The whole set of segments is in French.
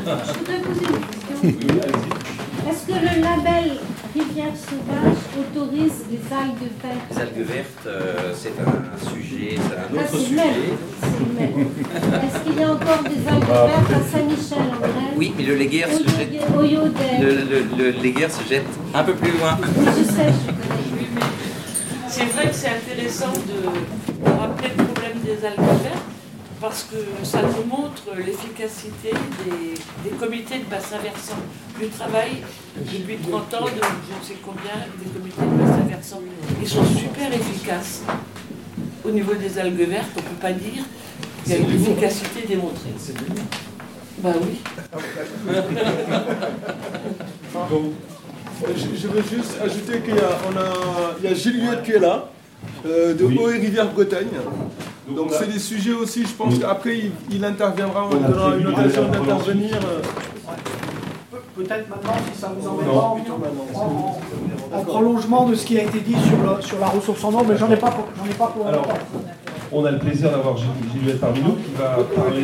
Je voudrais poser une question. Est-ce que le label Rivière Sauvage autorise les algues vertes? Les algues vertes, c'est un sujet, c'est un autre c'est le sujet. même. C'est le même. Est-ce qu'il y a encore des algues vertes à Saint-Michel en Grève? Oui, mais le Léguerre se jette. Au Yodet. Le Léguerre se jette un peu plus loin. Oui, je sais, je connais. C'est vrai que c'est intéressant de rappeler le problème des algues vertes parce que ça nous montre l'efficacité des comités de bassin versant. Je travaille depuis 30 ans, donc je ne sais combien, des comités de bassin versant. Ils sont super efficaces. Au niveau des algues vertes, on ne peut pas dire qu'il y a une efficacité démontrée. C'est de l'humour. Ben oui. Bon. Je veux juste ajouter qu'il y a Gilles Lieude qui est là, de Oui. Eau et Rivière Bretagne. Donc c'est des sujets aussi, je pense qu'après il interviendra, on donnera une occasion d'intervenir. Peut-être maintenant, si ça vous embête Non, pas, plutôt maintenant. en prolongement de ce qui a été dit sur la ressource en eau, mais j'en ai pas pour Alors, on a le plaisir d'avoir Gilles parmi nous qui va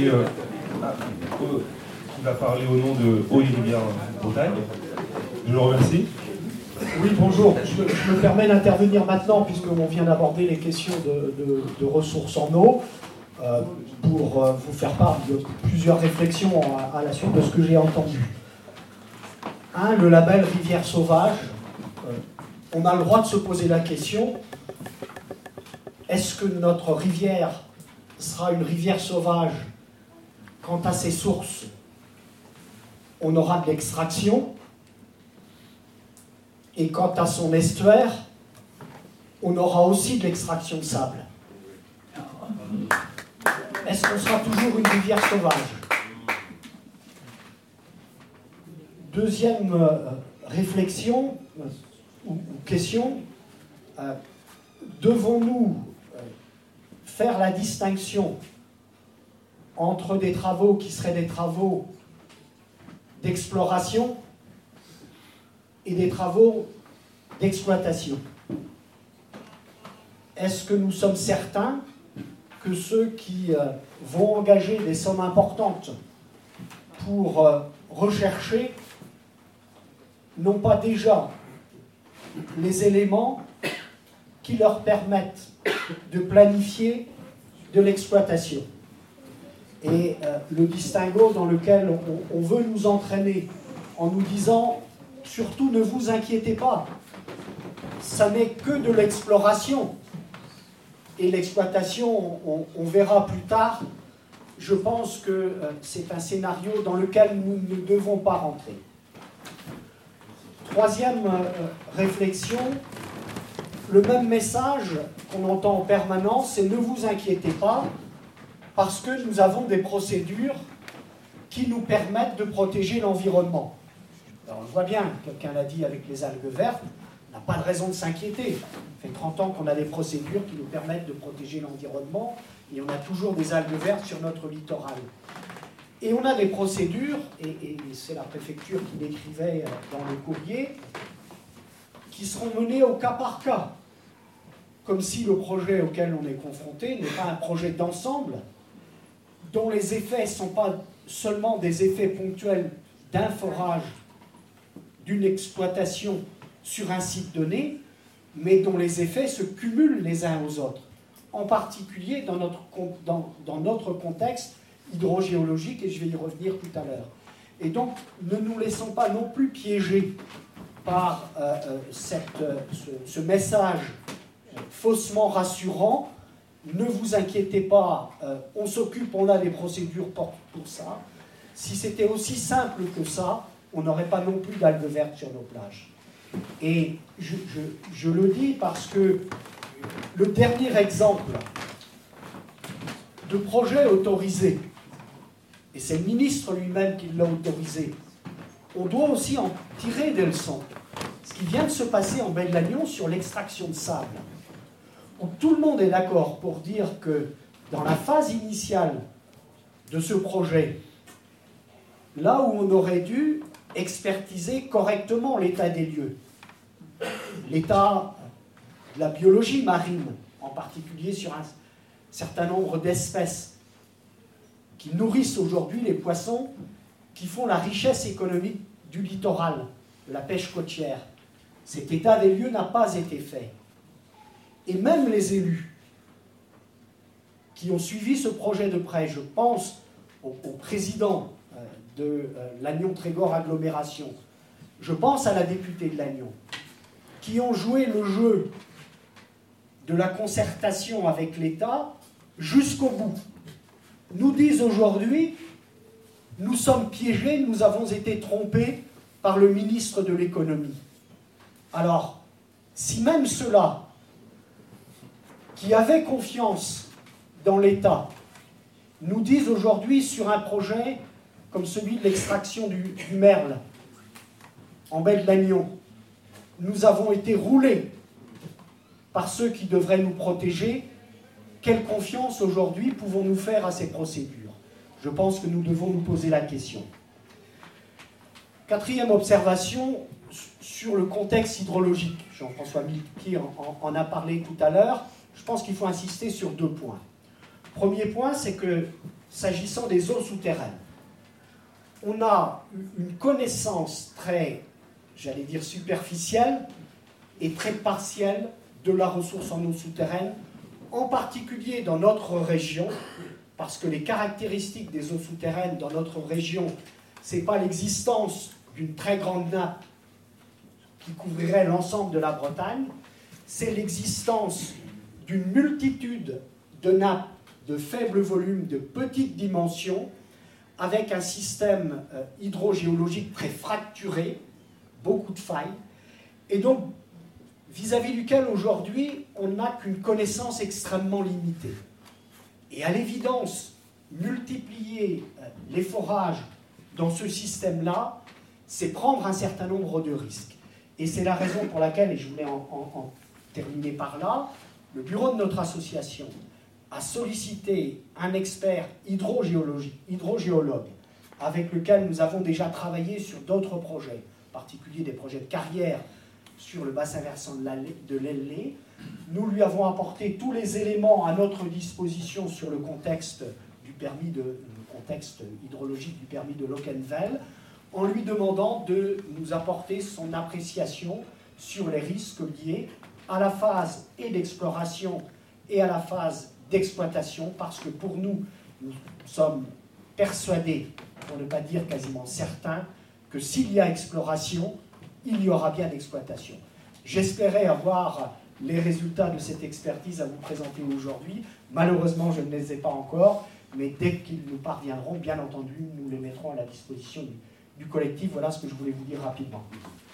parler au nom de Eau et Rivière Bretagne. Je le remercie. Oui, bonjour. Je me permets d'intervenir maintenant, puisqu'on vient d'aborder les questions de ressources en eau, pour vous faire part de plusieurs réflexions à la suite de ce que j'ai entendu. Le label Rivière Sauvage, on a le droit de se poser la question, est-ce que notre rivière sera une rivière sauvage quant à ses sources? On aura de l'extraction, et quant à son estuaire, on aura aussi de l'extraction de sable. Est-ce qu'on sera toujours une rivière sauvage? Deuxième réflexion ou question, devons-nous faire la distinction entre des travaux qui seraient des travaux d'exploration et des travaux d'exploitation? Est-ce que nous sommes certains que ceux qui vont engager des sommes importantes pour rechercher n'ont pas déjà les éléments qui leur permettent de planifier de l'exploitation? Et le distinguo dans lequel on veut nous entraîner en nous disant surtout ne vous inquiétez pas, ça n'est que de l'exploration. Et l'exploitation, on verra plus tard, je pense que c'est un scénario dans lequel nous ne devons pas rentrer. Troisième réflexion, le même message qu'on entend en permanence, c'est ne vous inquiétez pas, parce que nous avons des procédures qui nous permettent de protéger l'environnement. Alors on le voit bien, quelqu'un l'a dit avec les algues vertes, on n'a pas de raison de s'inquiéter. Ça fait 30 ans qu'on a des procédures qui nous permettent de protéger l'environnement et on a toujours des algues vertes sur notre littoral. Et on a des procédures, et c'est la préfecture qui l'écrivait dans le courrier, qui seront menées au cas par cas, comme si le projet auquel on est confronté n'est pas un projet d'ensemble, dont les effets ne sont pas seulement des effets ponctuels d'un forage, d'une exploitation sur un site donné, mais dont les effets se cumulent les uns aux autres, en particulier dans notre contexte hydrogéologique, et je vais y revenir tout à l'heure. Et donc, ne nous laissons pas non plus piéger par ce message faussement rassurant. Ne vous inquiétez pas, on s'occupe, on a des procédures pour ça. Si c'était aussi simple que ça, on n'aurait pas non plus d'algues vertes sur nos plages. Et je le dis parce que le dernier exemple de projet autorisé, et c'est le ministre lui-même qui l'a autorisé, on doit aussi en tirer des leçons. Ce qui vient de se passer en Baie de Lannion sur l'extraction de sable, où tout le monde est d'accord pour dire que dans la phase initiale de ce projet, là où on aurait dû expertiser correctement l'état des lieux, l'état de la biologie marine, en particulier sur un certain nombre d'espèces qui nourrissent aujourd'hui les poissons qui font la richesse économique du littoral, de la pêche côtière. Cet état des lieux n'a pas été fait. Et même les élus qui ont suivi ce projet de près, je pense au président de Lannion-Trégor Agglomération, je pense à la députée de Lannion, qui ont joué le jeu de la concertation avec l'État jusqu'au bout, nous disent aujourd'hui, nous sommes piégés, nous avons été trompés par le ministre de l'économie. Alors, si même ceux-là, qui avaient confiance dans l'État, nous disent aujourd'hui sur un projet comme celui de l'extraction du merle en baie de Lannion, nous avons été roulés par ceux qui devraient nous protéger, quelle confiance aujourd'hui pouvons-nous faire à ces procédures? Je pense que nous devons nous poser la question. Quatrième observation, sur le contexte hydrologique. Jean-François Milquet en a parlé tout à l'heure. Je pense qu'il faut insister sur 2 points. Premier point, c'est que, s'agissant des eaux souterraines, on a une connaissance très, j'allais dire, superficielle et très partielle de la ressource en eau souterraine, en particulier dans notre région, parce que les caractéristiques des eaux souterraines dans notre région, ce n'est pas l'existence d'une très grande nappe qui couvrirait l'ensemble de la Bretagne, c'est l'existence d'une multitude de nappes de faible volume, de petite dimension, avec un système hydrogéologique très fracturé, beaucoup de failles, et donc vis-à-vis duquel aujourd'hui on n'a qu'une connaissance extrêmement limitée. Et à l'évidence, multiplier les forages dans ce système-là, c'est prendre un certain nombre de risques. Et c'est la raison pour laquelle, et je voulais en terminer par là, le bureau de notre association a sollicité un expert hydrogéologue, avec lequel nous avons déjà travaillé sur d'autres projets, en particulier des projets de carrière sur le bassin versant de l'Aillet. Nous lui avons apporté tous les éléments à notre disposition sur le contexte hydrologique du permis de Locquenvel, en lui demandant de nous apporter son appréciation sur les risques liés à la phase d'exploration et à la phase d'exploitation, parce que pour nous, nous sommes persuadés, pour ne pas dire quasiment certains, que s'il y a exploration, il y aura bien exploitation. J'espérais avoir les résultats de cette expertise à vous présenter aujourd'hui. Malheureusement, je ne les ai pas encore, mais dès qu'ils nous parviendront, bien entendu, nous les mettrons à la disposition du collectif. Voilà ce que je voulais vous dire rapidement.